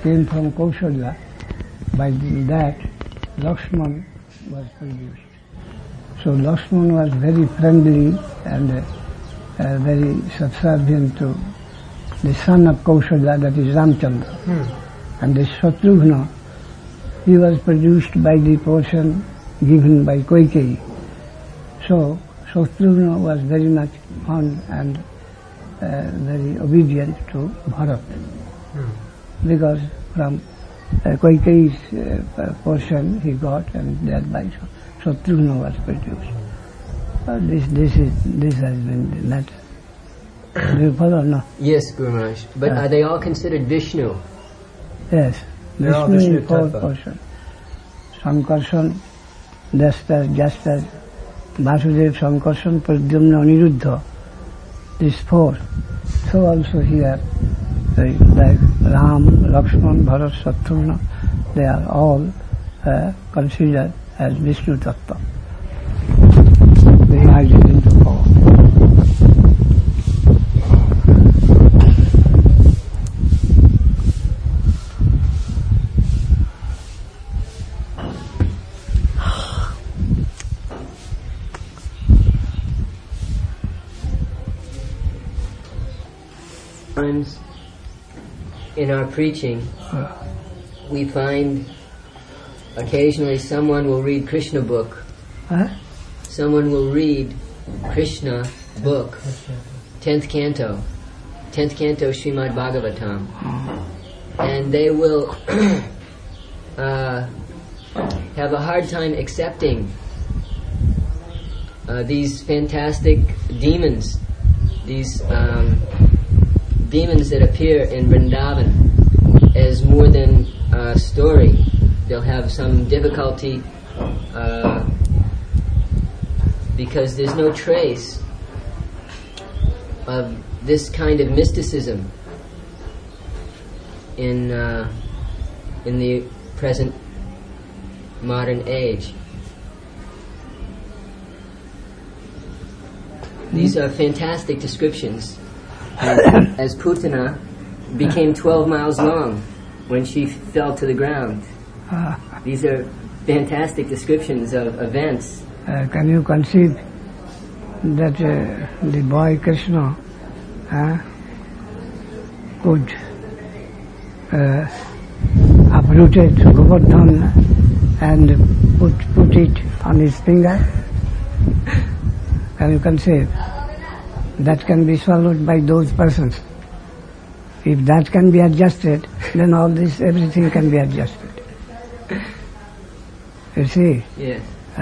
came from Kaushalya. By that, Lakshman was produced. So Lakshman was very friendly and very subservient to the son of Kaushalya, that is Ramchandra. And the Shatrugna, he was produced by the portion given by Kaikeyi. So Shatrugna was very much fond and very obedient to Bharat, because from Kaikeyi's portion he got, and thereby Shatrugna was produced. This has been the matter. Do you follow or not? Yes, Guru Maharaj. But are they all considered Vishnu? Yes. Vishnu in four portions. Sankarshan, just as Vasudev, Sankarshan, Pradyumna, Aniruddha. These four. So also here, like Ram, Lakshman, Bharat, Shatrugna, they are all considered as Vishnu Tattva. Divided into four. Times in our preaching, we find occasionally someone will read Krishna book. Someone will read Krishna book, 10th canto Srimad Bhagavatam, and they will have a hard time accepting these fantastic demons, these demons that appear in Vrindavan as more than a story. They'll have some difficulty because there's no trace of this kind of mysticism in the present modern age. These are fantastic descriptions. As Putana became 12 miles long when she fell to the ground. These are fantastic descriptions of events. Can you conceive that the boy Krishna could uprooted Govardhan and put it on his finger? Can you conceive? That can be swallowed by those persons. If that can be adjusted, then all this, everything can be adjusted. You see? Yes.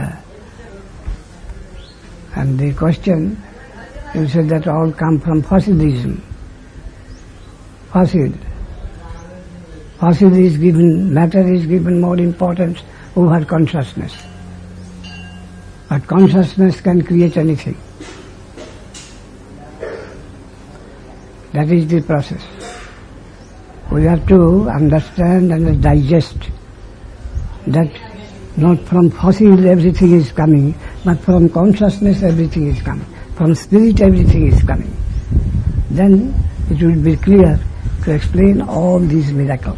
And the question, you said that all come from fossilism. Fossil is given, matter is given more importance over consciousness. But consciousness can create anything. That is the process. We have to understand and digest that not from fossil everything is coming, but from consciousness everything is coming. From spirit everything is coming. Then it will be clear to explain all these miracles.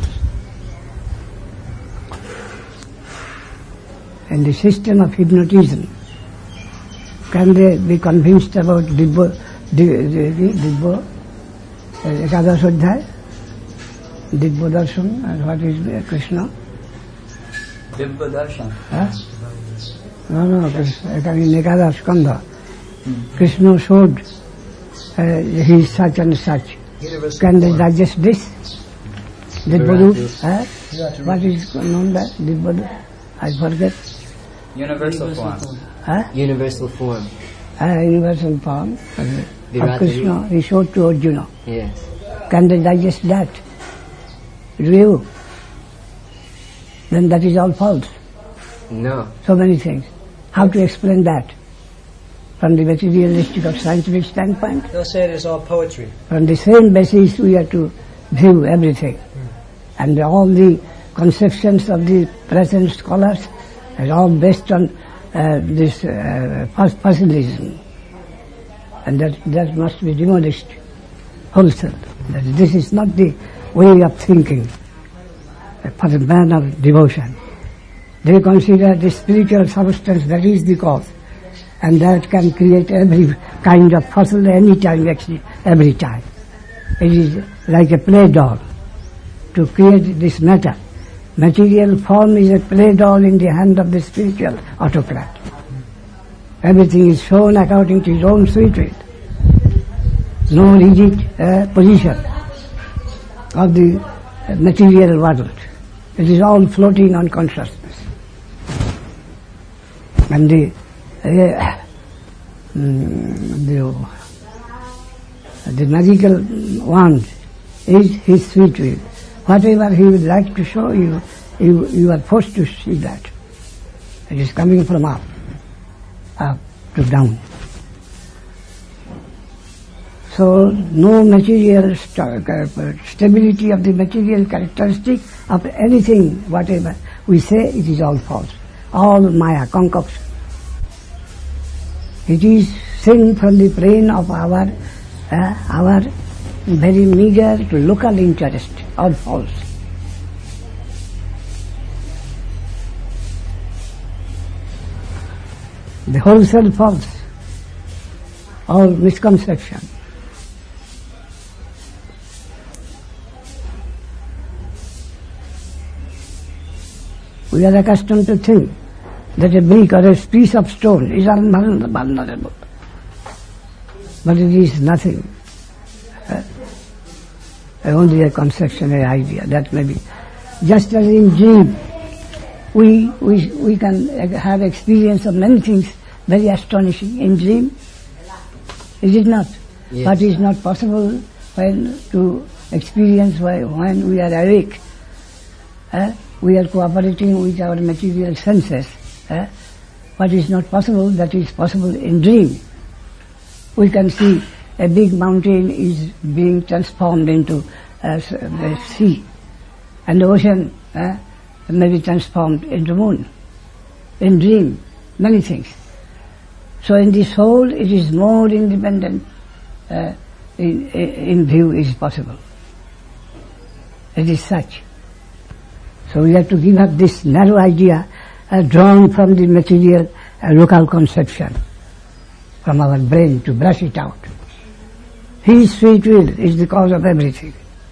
In the system of hypnotism, can they be convinced about Dibba Ekadash Adhyay, Dibba Darshan, and what is Krishna? Dibba Darshan. No, in Ekadash Skandha, Krishna showed he is such and such. Can they digest this? Dibba what is known by Dibba? I forget. Universal form. Universal form. Universal form of Krishna, he showed to Arjuna. Yes. Can they digest that? You? Then that is all false. No. So many things. How to explain that? From the materialistic or scientific standpoint? They'll say it is all poetry. From the same basis we have to view everything. And all the conceptions of the present scholars are all based on this fossilism. And that must be demolished wholesale. This is not the way of thinking. for the man of devotion. They consider the spiritual substance that is the cause, and that can create every kind of fossil any time, actually, every time. It is like a play doll to create this matter. Material form is a play doll in the hand of the spiritual autocrat. Everything is shown according to his own sweet will. No rigid position of the material world. It is all floating on consciousness. And the magical wand is his sweet will. Whatever he would like to show you, you are forced to see that. It is coming from up to down. So no material stability of the material characteristic of anything, whatever we say, it is all false. All Maya, concoction. It is seen from the plane of our very meager local interest, all false. The wholesale false, all misconception. We are accustomed to think that a brick or a piece of stone is vulnerable. But it is nothing. Only a conception, an idea, that may be. Just as in dream, we can have experience of many things very astonishing in dream. Is it not? Yes. But it is not possible when to experience when we are awake. We are cooperating with our material senses. What is not possible, that is possible in dream. We can see a big mountain is being transformed into a sea, and the ocean may be transformed into moon. In dream, many things. So in the soul, it is more independent in view is possible. It is such. So we have to give up this narrow idea drawn from the material local conception, from our brain, to brush it out. His sweet will is the cause of everything.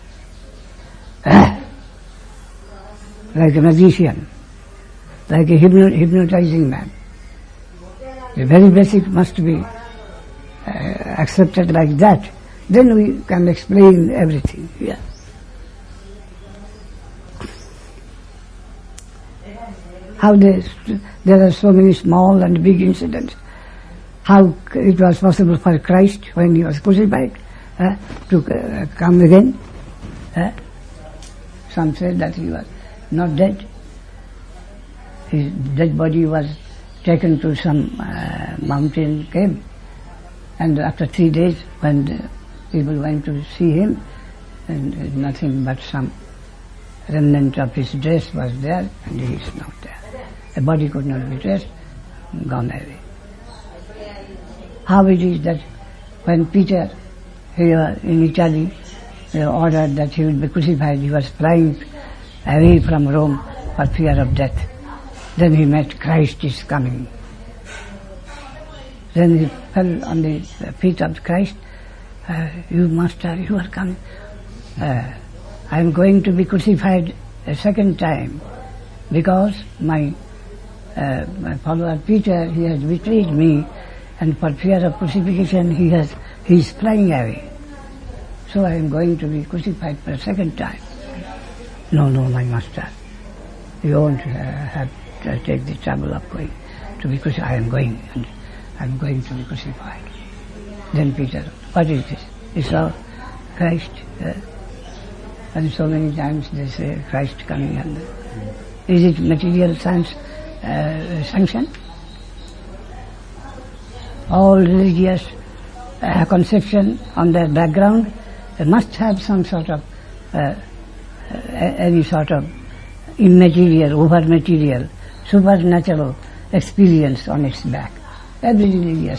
Like a magician, like a hypnotizing man. The very basic must be accepted like that. Then we can explain everything. Yeah. How there are so many small and big incidents. How it was possible for Christ, when he was crucified, to come again. Some said that he was not dead. His dead body was taken to some mountain cave, and after 3 days, when the people went to see him, and nothing but some remnant of his dress was there, and he is not there. The body could not be traced, gone away. How it is that when Peter, here in Italy, ordered that he would be crucified, he was flying away from Rome for fear of death. Then he met Christ is coming. Then he fell on the feet of Christ. You master, you are coming. I am going to be crucified a second time, because my follower Peter, he has betrayed me, and for fear of crucifixion he is flying away. So I am going to be crucified for a second time. No, my master, you won't have to take the trouble of going to be crucified. I am going, and I am going to be crucified. Then Peter, what is this? He saw Christ, and so many times they say Christ coming, and is it material science sanction? All religious conception on their background must have some sort of any sort of immaterial, over-material, supernatural experience on its back. Every religious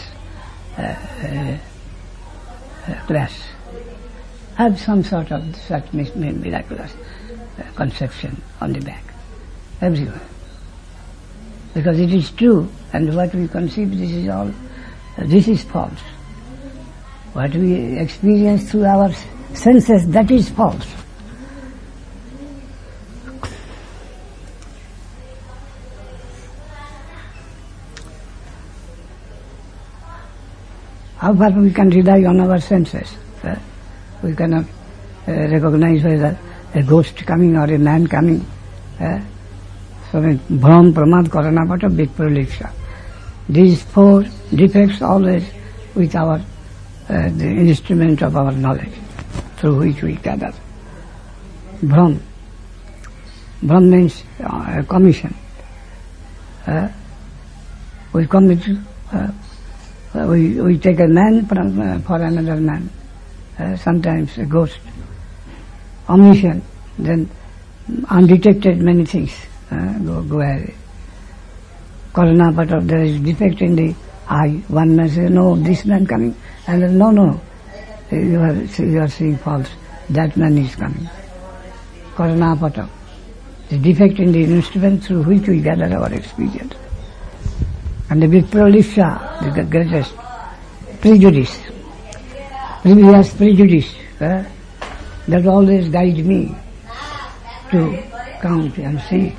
class have some sort of such miraculous conception on the back, everywhere. Because it is true, and what we conceive, this is false. What we experience through our senses, that is false. How far we can rely on our senses? We cannot recognize whether a ghost coming or a man coming. So Bhram, Pramad, Karanapata, Vipraliksha. These four defects always with our the instrument of our knowledge through which we gather. Bhram. Bhram means commission. We commit. We take a man for another man. Sometimes a ghost. Omniscient. Then undetected many things go away. Karanapata, there is defect in the eye. One man says, no, this man coming. And then, no, you are seeing false. That man is coming. Karanapata, the defect in the instrument through which we gather our experience. And the Vipraliksha, the greatest prejudice, previous prejudice, that always guides me to count and see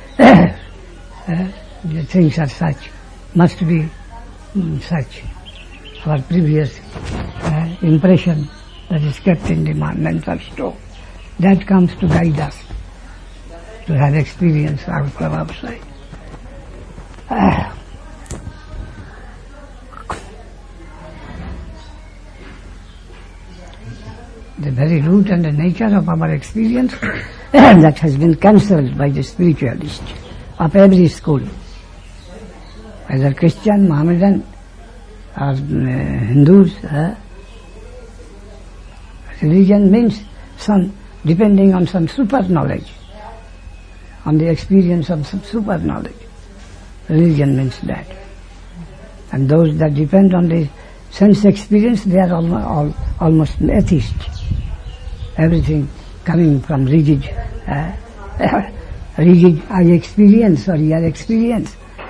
the things are such, must be such. Our previous impression that is kept in the mental store, that comes to guide us to have experience out from outside. The very root and the nature of our experience that has been cancelled by the spiritualists of every school, either Christian, Mohammedan, or Hindus. Religion means depending on some super knowledge, on the experience of some super knowledge. Religion means that. And those that depend on the sense experience, they are almost atheists. Everything coming from rigid I experience or your experience.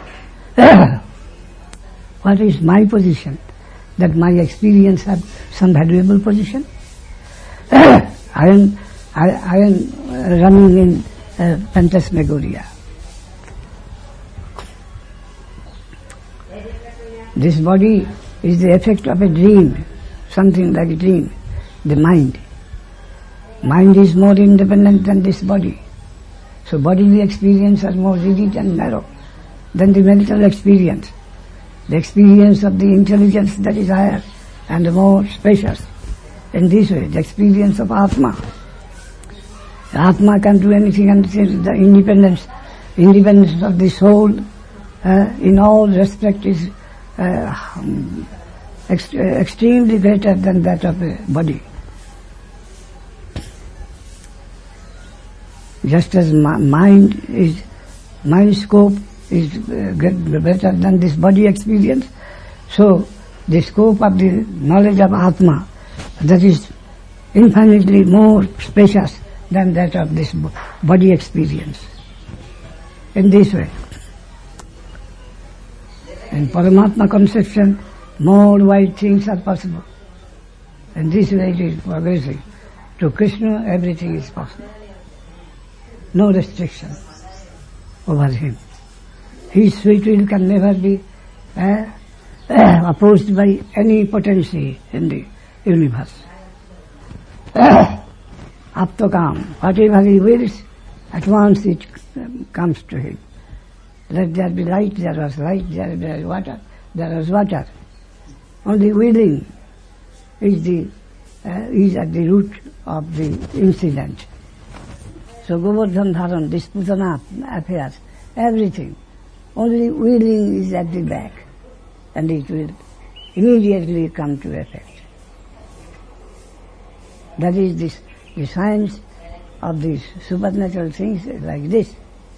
What is my position? That my experience have some valuable position? I am running in phantasmagoria. This body is the effect of a dream, something like a dream, the mind. Mind is more independent than this body. So bodily experience are more rigid and narrow than the mental experience. The experience of the intelligence that is higher and more spacious. In this way, the experience of Atma. Atma can do anything, and the independence of the soul in all respects is extremely greater than that of the body. Just as mind scope is better than this body experience, so the scope of the knowledge of Atma, that is infinitely more spacious than that of this body experience. In this way, in Paramatma conception, more wide things are possible. In this way it is progressing. To Krishna, everything is possible. No restriction over him. His sweet will can never be opposed by any potency in the universe. Aptakam, whatever he wills, at once it comes to him. Let there be light, there was light, there was water, there was water. Only willing is at the root of the incident. So Govardhan Dharan, this Putana affairs, everything, only willing is at the back, and it will immediately come to effect. That is the science of these supernatural things like this.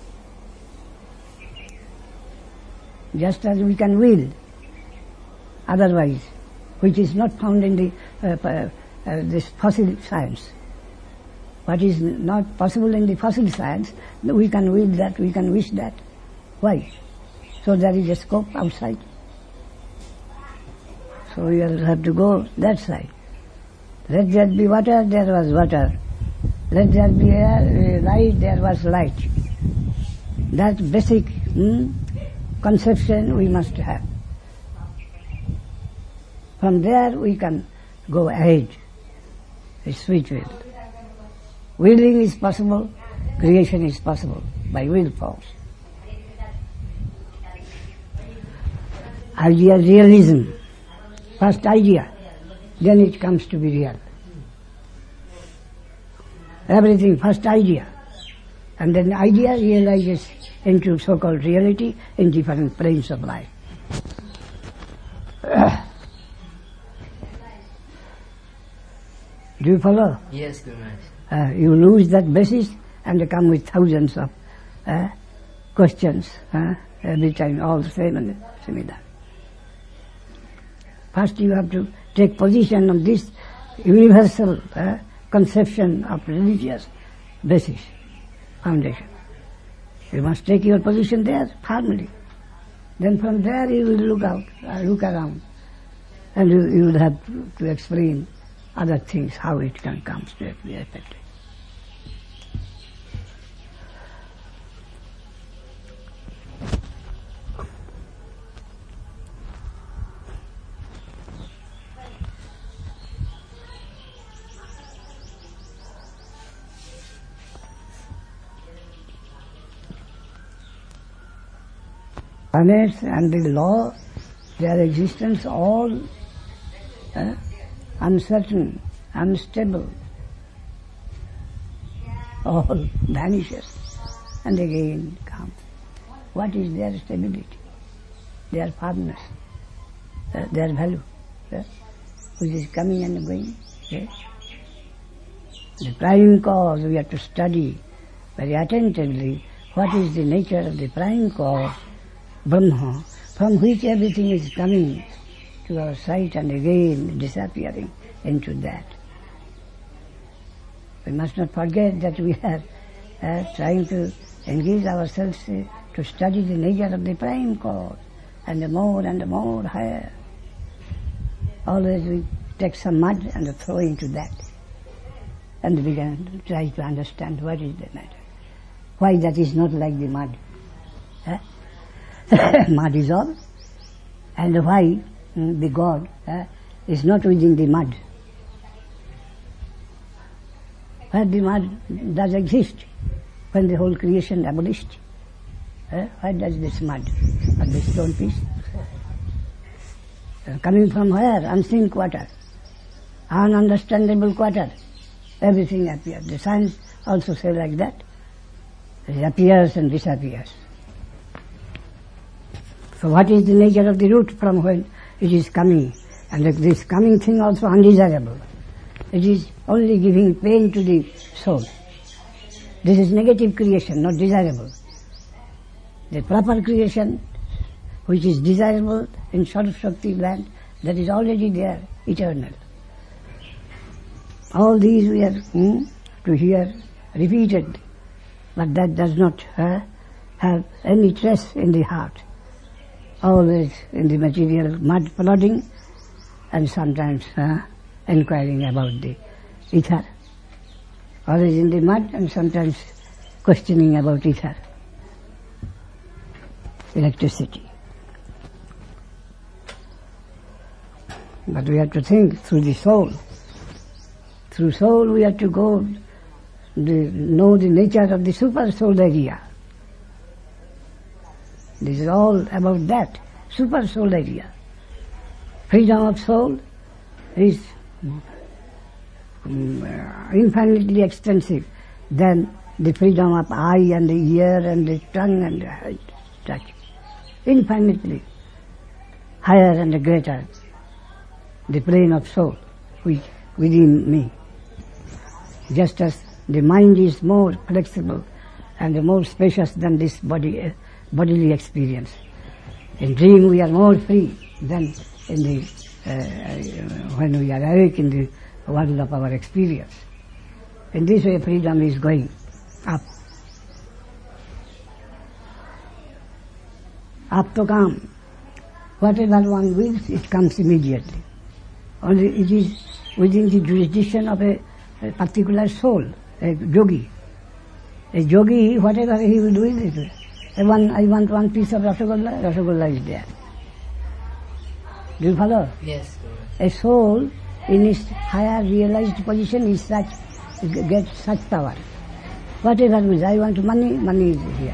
Just as we can will, otherwise, which is not found in the this fossil science. What is not possible in the fossil science, we can will that, we can wish that. Why? So there is a scope outside. So we will have to go that side. Let there be water, there was water. Let there be light, there was light. That basic conception we must have. From there we can go ahead. It's sweet will. Willing is possible, creation is possible by will force. Idea realism. First idea, then it comes to be real. Everything first idea. And then idea realizes into so-called reality in different planes of life. Do you follow? Yes, Guru Maharaj. You lose that basis and they come with thousands of questions every time, all the same and similar. First you have to take position on this universal conception of religious basis, foundation. You must take your position there firmly. Then from there you will look around, and you will have to explain other things, how it can come to be effective. Planets and the law, their existence all uncertain, unstable, all vanishes and again come. What is their stability, their firmness, their value, which is coming and going? The prime cause we have to study very attentively. What is the nature of the prime cause, Brahma, from which everything is coming to our sight and again disappearing into that. We must not forget that we are trying to engage ourselves to study the nature of the prime cause, and the more higher. Always we take some mud and throw into that, and begin to try to understand what is the matter. Why that is not like the mud. Mud is all, and why the God is not within the mud. Where the mud does exist, when the whole creation abolished. Why does this mud or this stone piece? Coming from where? Unseen quarter, ununderstandable quarter. Everything appears. The science also say like that. It appears and disappears. So what is the nature of the root from when it is coming? And this coming thing also undesirable. It is only giving pain to the soul. This is negative creation, not desirable. The proper creation, which is desirable in Sarv-Shakti land, that is already there, eternal. All these we are to hear repeated, but that does not have any trace in the heart. Always in the material mud plodding, and sometimes inquiring about the ether. Always in the mud and sometimes questioning about ether, electricity. But we have to think through the soul. Through soul we have to go know the nature of the super soul area. This is all about that, super soul area. Freedom of soul is infinitely extensive than the freedom of eye and the ear and the tongue and the touch. Infinitely higher and greater, the plane of soul which within me. Just as the mind is more flexible and more spacious than this bodily experience. In dream we are more free than in the when we are awake in the world of our experience. In this way freedom is going up. Up to come. Whatever one wills, it comes immediately. Only it is within the jurisdiction of a particular soul, a yogi. A yogi, whatever he will do with it. I want one piece of Rasagolla is there. Do you follow? Yes. A soul in its higher realized position is such, gets such power. Whatever means, I want money, money is here.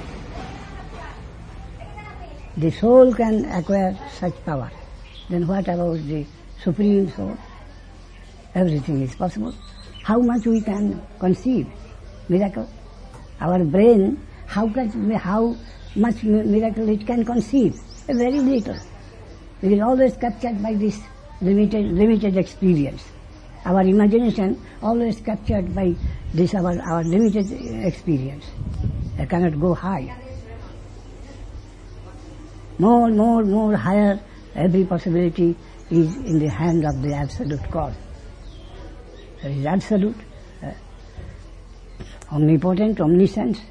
The soul can acquire such power. Then what about the Supreme Soul? Everything is possible. How much we can conceive miracle? Our brain, how much miracle it can conceive? Very little. It is always captured by this limited experience. Our imagination always captured by this our limited experience. It cannot go high. More higher, every possibility is in the hand of the Absolute God. There is Absolute, omnipotent, omniscient,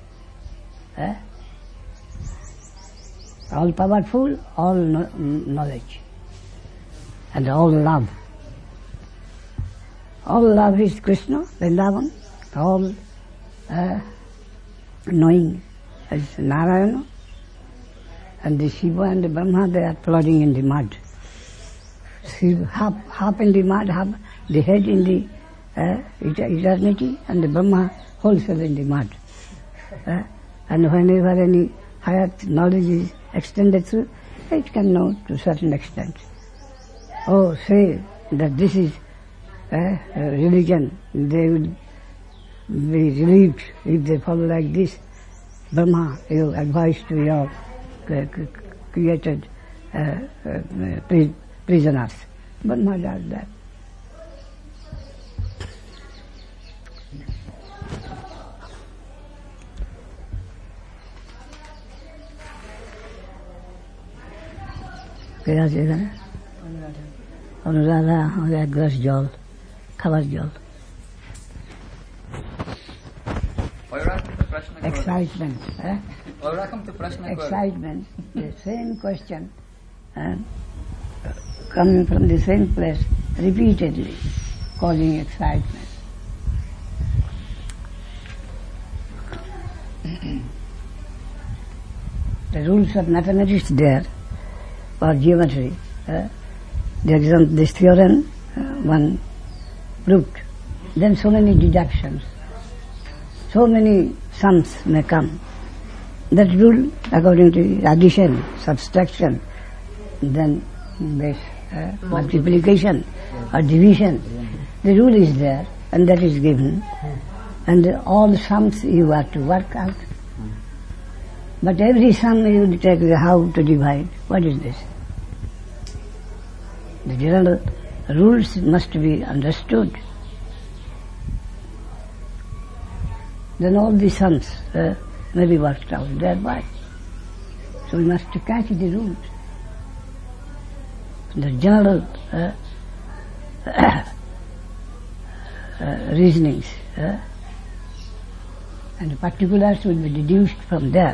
all powerful, all knowledge, and all love. All love is Krishna, Vrindavan, all knowing is Narayana, and the Shiva and the Brahma, they are plodding in the mud. Half in the mud, half the head in the eternity, and the Brahma wholesale in the mud. And whenever any higher knowledge is extended through, it can know to a certain extent. Oh, say that this is religion, they will be relieved if they follow like this. Brahma, you advise to your created prisoners. Brahma does that. কে আছে এখানে? অনুরাধা, আমাদের এক glass জল, খাবার জল। Excitement. Excitement. The same question coming from the same place repeatedly, causing excitement. The rules of mathematics there, or geometry, this theorem one proved. Then so many deductions, so many sums may come. That rule, according to addition, subtraction, then this multiplication or division, the rule is there and that is given, and all sums you have to work out. But every sum you will take how to divide. What is this? The general rules must be understood. Then all the sums may be worked out thereby. So we must catch the rules. The general reasonings and particulars will be deduced from there.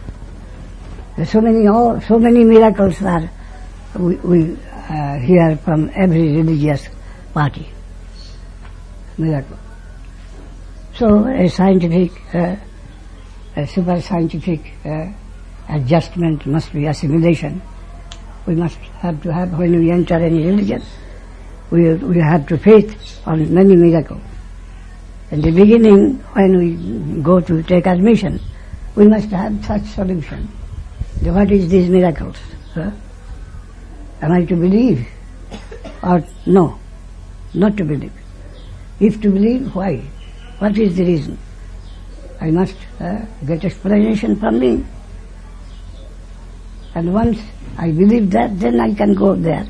So many miracles are we hear from every religious party. Miracle. So a scientific, a super scientific adjustment must be assimilation. We must have to have, when we enter any religion, we have to faith on many miracles. In the beginning, when we go to take admission, we must have such solution. What is these miracles? Am I to believe or no? Not to believe. If to believe, why? What is the reason? I must get explanation from me. And once I believe that, then I can go there.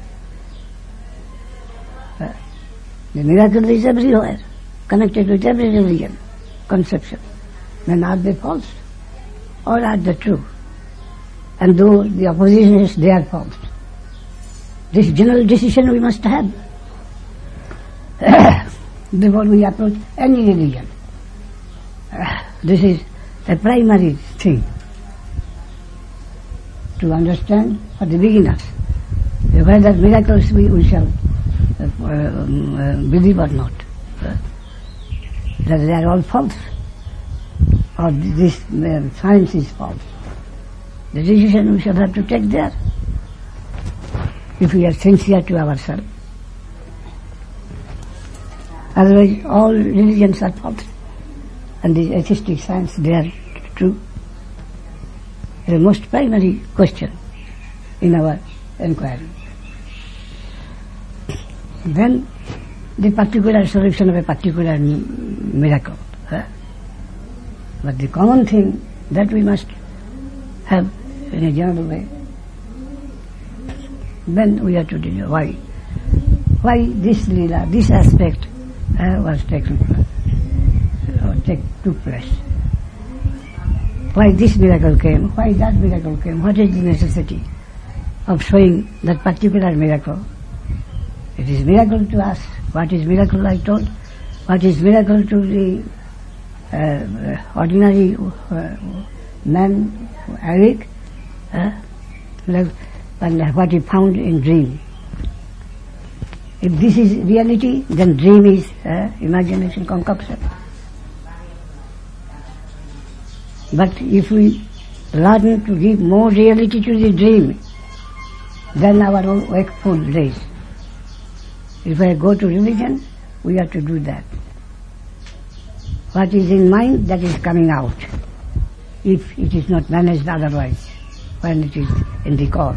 The miracle is everywhere, connected with every religion, conception. Then are they false or are they true? And though the opposition is, they are false. This general decision we must have. before we approach any religion. This is a primary thing to understand for the beginners, whether miracles we shall believe or not, that they are all false, or this science is false. The decision we shall have to take there, if we are sincere to ourselves. Otherwise all religions are false, and the atheistic science, they are true. The most primary question in our inquiry. Then the particular solution of a particular miracle. But the common thing that we must have in a general way, then we have to do why this lila, this aspect was taken or took place. Why this miracle came, why that miracle came, what is the necessity of showing that particular miracle. It is miracle to us. What is miracle, I told? What is miracle to the ordinary man, awake? And what he found in dream. If this is reality, then dream is imagination, concoction. But if we learn to give more reality to the dream than our own wakeful days, if I go to religion, we have to do that. What is in mind, that is coming out, if it is not managed otherwise, when it is in the cause.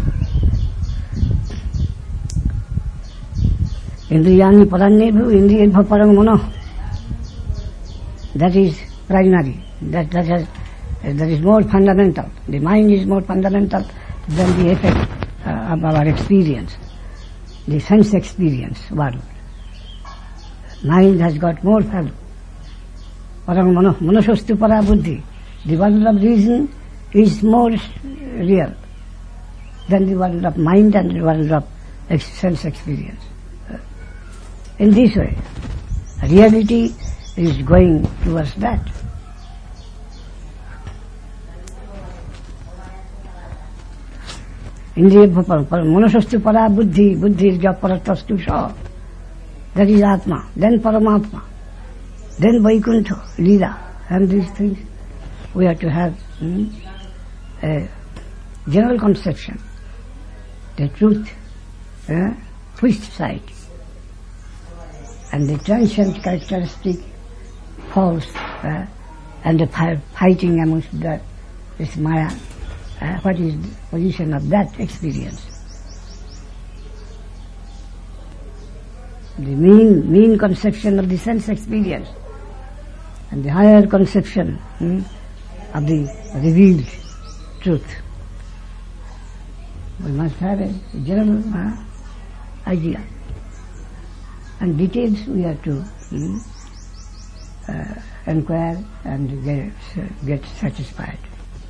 Indriyani parannebu, indriyabha parang mano. That is primary. That is more fundamental. The mind is more fundamental than the effect of our experience, the sense experience world. Mind has got more value. Parang mano, manosastu para buddhi. The world of reason is more real than the world of mind and the world of sense experience. In this way, reality is going towards that. Indriya manasastu para buddhi, buddhi is paratastu sa. That is Atma, then Paramatma, then Vaikuntha, Lila, and these things. We have to have a general conception, the truth, twist side, and the transient characteristic false, and the fighting amongst this Maya. What is the position of that experience? The mean conception of the sense experience, and the higher conception of the revealed truth. We must have a general idea, and details we have to inquire and get satisfied.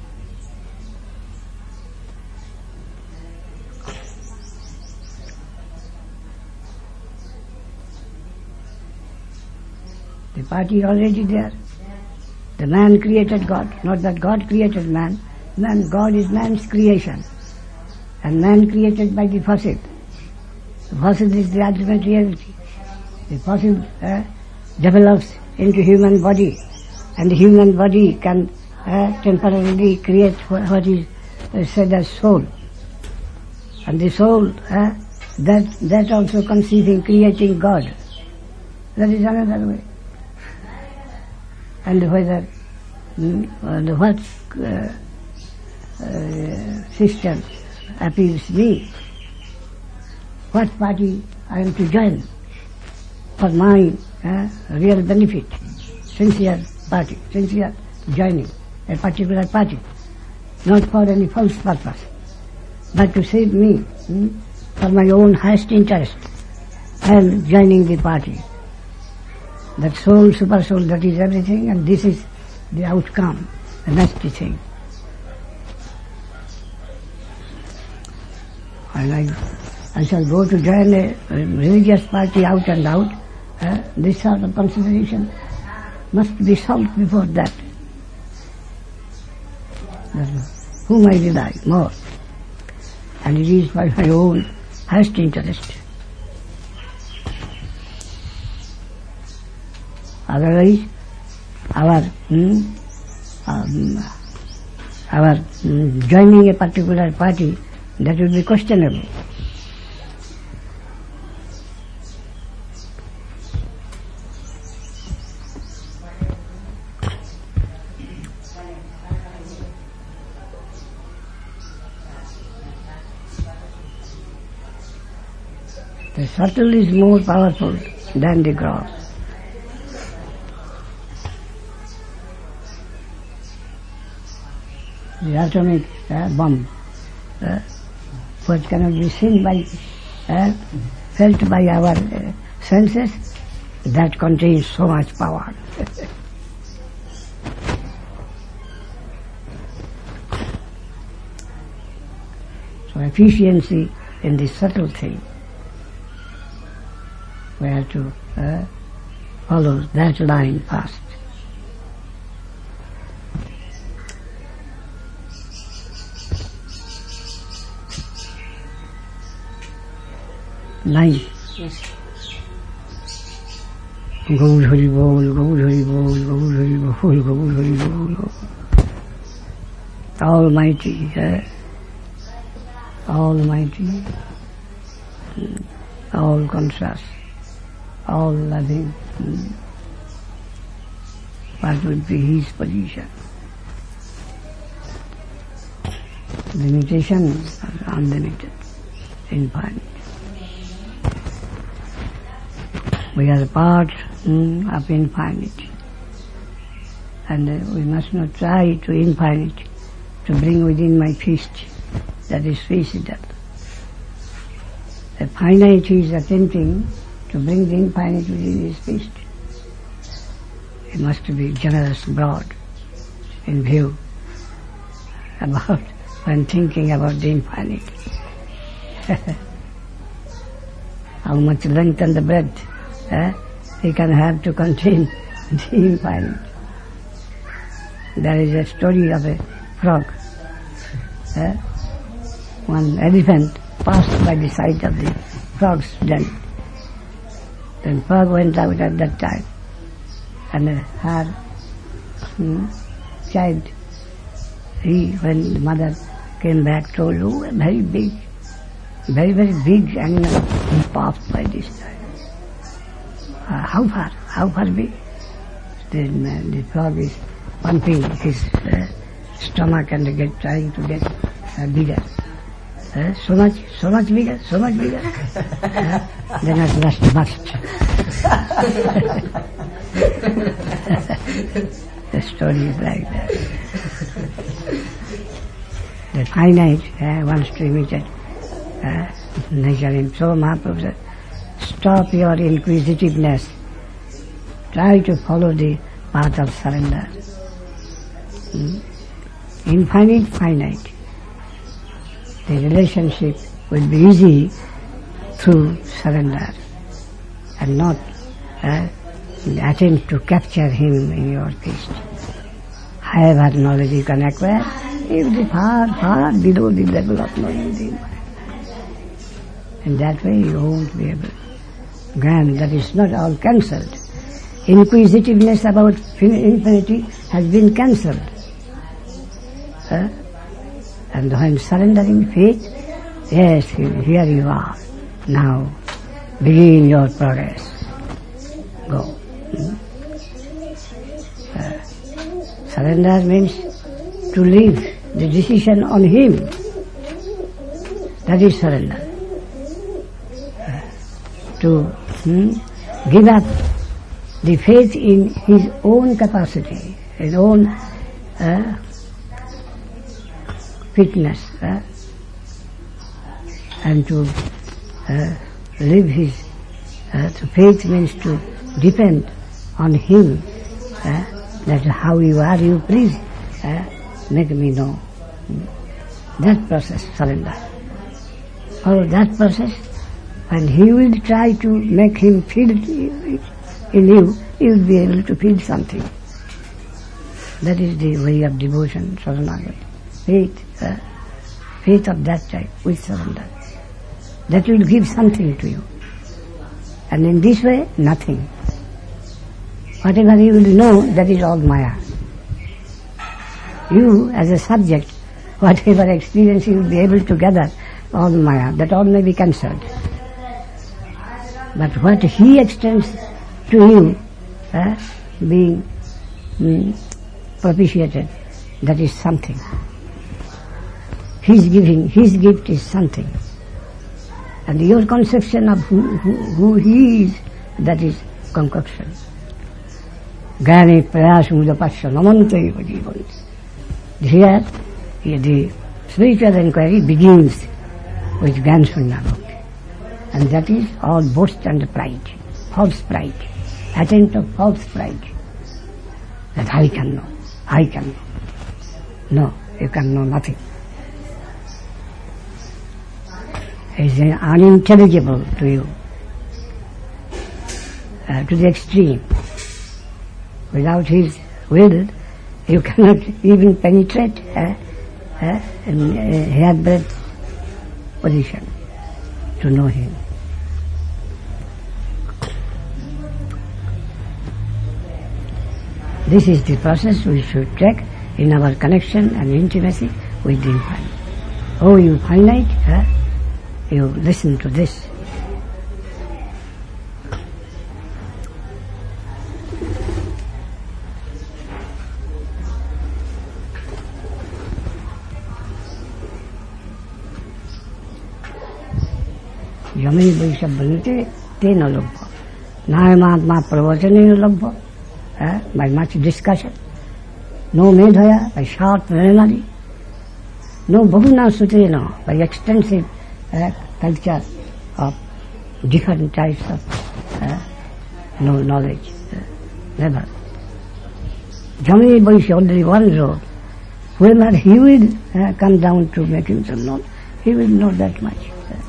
The party already there. The man created God, not that God created man. God is man's creation, and man created by the fossil. The fossil is the ultimate reality. The fossil develops into human body, and the human body can temporarily create what is said as soul. And the soul, that also conceiving, creating God. That is another way. And whether what system appeals me, what party I am to join for my real benefit, sincere party, sincere joining a particular party, not for any false purpose, but to save me for my own highest interest. I am joining the party. That soul, super soul, that is everything, and this is the outcome, the nasty thing. And I shall go to join a religious party out and out, This sort of consideration must be solved before that. Whom I rely more, and it is for my own highest interest. Otherwise, our joining a particular party, that would be questionable. The subtle is more powerful than the gross. The atomic bomb, which cannot be seen by, felt by our senses, that contains so much power. So efficiency in the subtle thing. We have to follow that line first. Line. Yes. Gaur Hari Bol, Gaur Hari Bol, Gaur Hari Bol, Gaur Hari Bol. Almighty, Almighty, all conscious, all loving. What would be his position? Limitation is unlimited, infinite. We are a part of infinity, and we must not try to infinity to bring within my fist, that is suicidal. The finite is attempting to bring the infinite within his fist. He must be generous, broad in view about when thinking about the infinite. How much length and the breadth he can have to contain the infinite. There is a story of a frog. One elephant passed by the side of the frog's den. Then frog went out at that time, and her child, when the mother came back, told, "Oh, a very big, very, very big animal he passed by this time." How far? How far big? Then the frog is pumping his stomach and trying to get bigger. So much bigger, so much bigger. Then at last burst. The story is like that. The finite wants to imitate nature, and so Mahaprabhu said, stop your inquisitiveness. Try to follow the path of surrender. Infinite, finite. The relationship will be easy through surrender, and not attempt to capture him in your fist. However knowledge you can acquire, it will be far, far below the level of knowing the infinite. In that way you won't be able. Grant that is not all cancelled. Inquisitiveness about infinity has been cancelled. And when surrendering faith, yes, here you are. Now begin your progress. Go. Surrender means to leave the decision on him. That is surrender. To give up the faith in his own capacity, his own fitness, and to live his faith means to depend on him, that how you are, you please make me know. That process, surrender. Follow that process, and he will try to make him feel it. in you, you will be able to feel something. That is the way of devotion, saranagati. Faith of that type with surrender. That will give something to you. And in this way, nothing. Whatever you will know, that is all Maya. You, as a subject, whatever experience you will be able to gather, all Maya, that all may be cancelled. But what he extends to you, being propitiated, that is something. His giving, his gift is something. And your conception of who he is, that is concoction. Jnane prayas mudapasya namantai vajivanti. Here, the spiritual inquiry begins with Jnana Bhakti. And that is all boast and pride, false pride, attempt of false pride. That I can know, I can know. No, you can know nothing. It is unintelligible to you, to the extreme. Without his will, you cannot even penetrate in a hairbreadth position to know him. This is the process we should take in our connection and intimacy with the infinite. Oh, you finite, you listen to this. Yami Vaisha Bhanute Tena Labha. Nayamatma Pravachanena Labha. By much discussion. No Medhaya, by short plenary. No Bahuna Sutena, by extensive culture of different types of knowledge. Never. Jami Vaisha, only one road. Whoever he will come down to make himself known, he will know that much.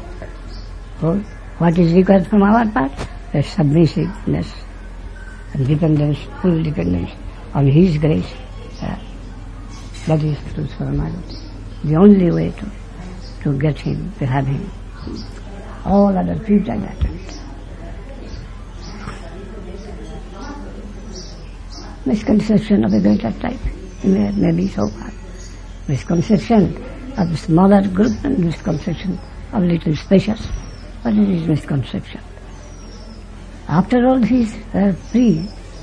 What is required from our part? A submissiveness and dependence, full dependence on his grace. That is true Saranagati. The only way to get him, to have him. All other futile attempts. Misconception of a greater type may be so far. Misconception of a smaller group and misconception of little spacious. But it is misconception. After all, he is free.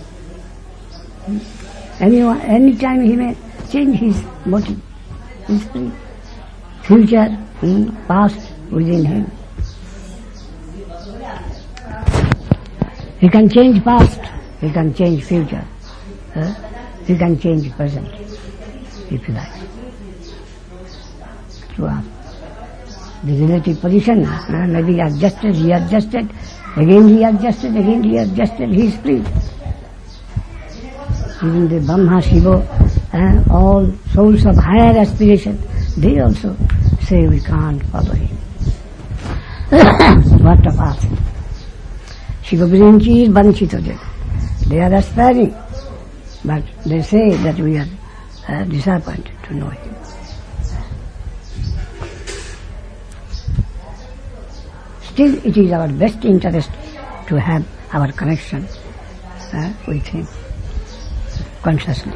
Any time he may change his motive. He is free. Future, past within him. He can change past. He can change future. He can change present, if you like. Throughout. The relative position may be adjusted, he adjusted, again he adjusted, again he adjusted, he is free. Even the Brahma, Shiva, all souls of higher aspiration, they also say we can't follow him. What a path. Shiva Virinchi is Banchita. They are aspiring, but they say that we are disappointed to know him. Still, it is our best interest to have our connection with him consciously.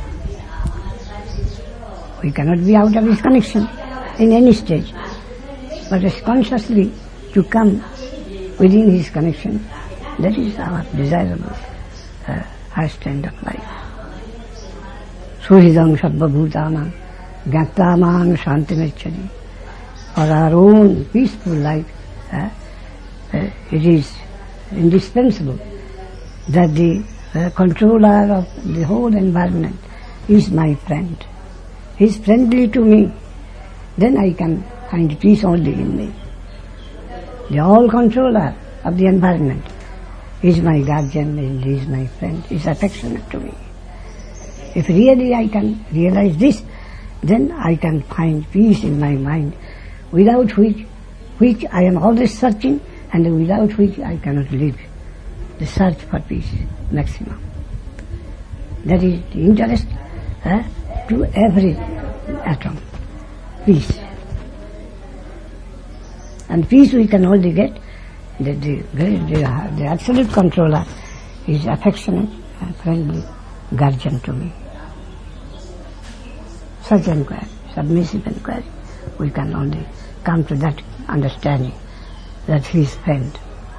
We cannot be out of his connection in any stage, but consciously to come within his connection, that is our desirable highest end of life. Suhridam Sarva Bhutanam Gyaktamam Shantimechari. For our own peaceful life, it is indispensable that the controller of the whole environment is my friend. He is friendly to me. Then I can find peace only in me. The all controller of the environment is my guardian and he is my friend, is affectionate to me. If really I can realize this, then I can find peace in my mind, without which I am always searching and without which I cannot live. the search for peace, maximum. That is the interest to every atom, peace. And peace we can only get, the absolute controller is affectionate and friendly guardian to me. Such inquiry, submissive inquiry, we can only come to that understanding that he is friend.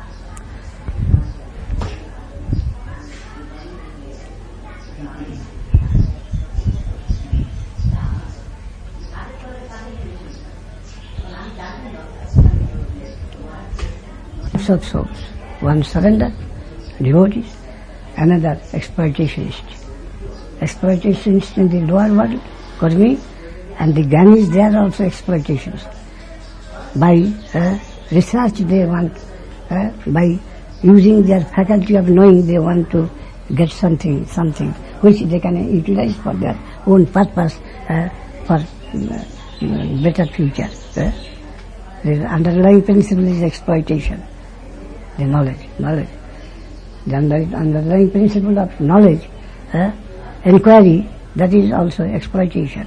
Of souls. One surrender, devotees, another exploitationist. Exploitationist in the lower world, Kurmi, and the Gyanis, they are also exploitationists. By research they want, by using their faculty of knowing, they want to get something which they can utilize for their own purpose, for better future. The underlying principle is exploitation. The knowledge. The underlying principle of knowledge, inquiry, that is also exploitation.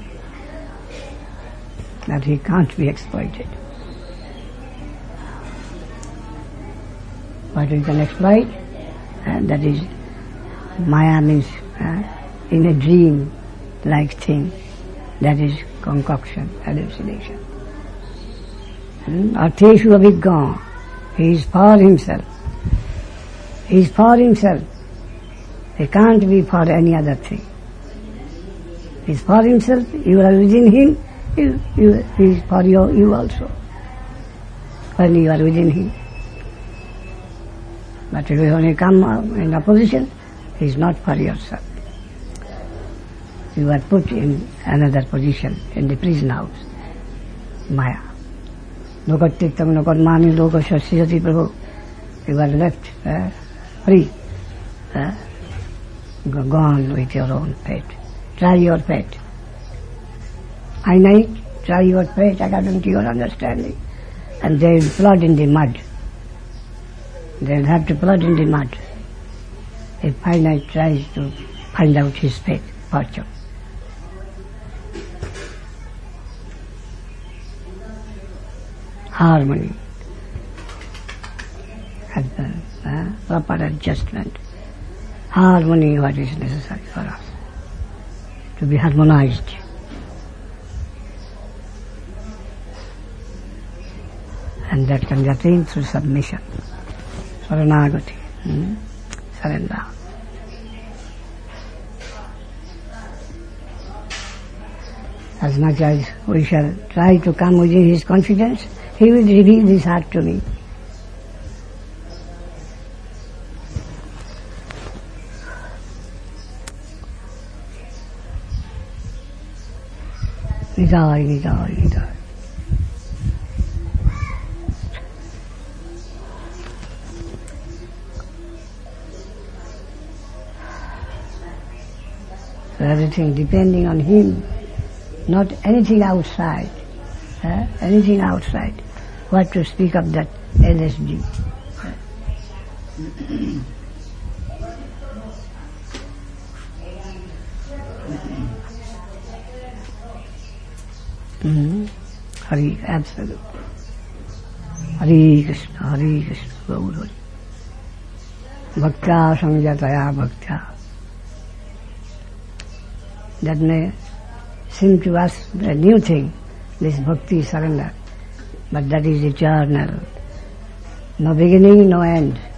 That he can't be exploited. What we can exploit, that is Maya, means in a dream-like thing, that is concoction, hallucination. Arteshu abhigyan. He is for himself. He is for himself. He can't be for any other thing. He is for himself. You are within him. He is for you also. When you are within him. But if you only come in opposition, he is not for yourself. You are put in another position, in the prison house. Maya. Lokatiktam, lokatmani, lokasashyati prabhu. You are left free, gone with your own fate. Try your fate. Finite, try your fate according to your understanding. And they will plod in the mud. They will have to plod in the mud. If finite tries to find out his fate, fortune. Harmony, proper adjustment. Harmony, what is necessary for us, to be harmonized. And that can be attained through submission, saranagati, surrender. As much as we shall try to come within his confidence, he will reveal his heart to me. Nidai. So everything depending on him, not anything outside. Anything outside. What to speak of that LSD? Hari, absolute. Hari Krishna, Gaur Hari. Bhaktya samjataya bhaktya. That may seem to us a new thing, this bhakti surrender, but that is eternal. No beginning, no end.